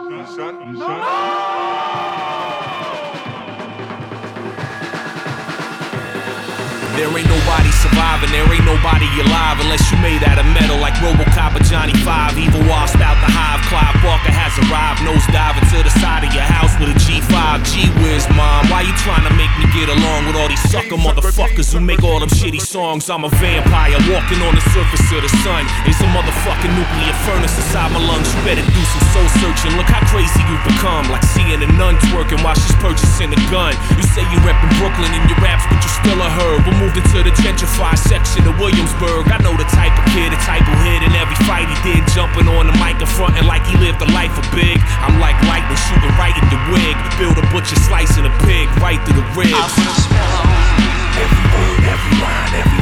There ain't nobody surviving, there ain't nobody alive unless you made out of metal like Robocop or Johnny 5. Evil washed out the hive, Clive Barker has arrived. Nose diving to the side of your house with a G5. Gee whiz, mom, why you trying to make me get along with all these sucker motherfuckers who make all them shitty songs? I'm a vampire walking on the surface of the sun. There's a motherfucking nuclear furnace inside my lungs. You better do some soul searching. Look how crazy you've become, like seeing a nun twerking while she's purchasing a gun. You say you reppin' Brooklyn in your raps, but you still a herb. Moved into the gentrified section of Williamsburg. I know the type of kid, the type who hit in every fight he did, jumping on the mic and fronting like he lived a life of big. I'm like lightning shooting right at the wig. Build a butcher slicing a pig right through the ribs. Every word, every line, every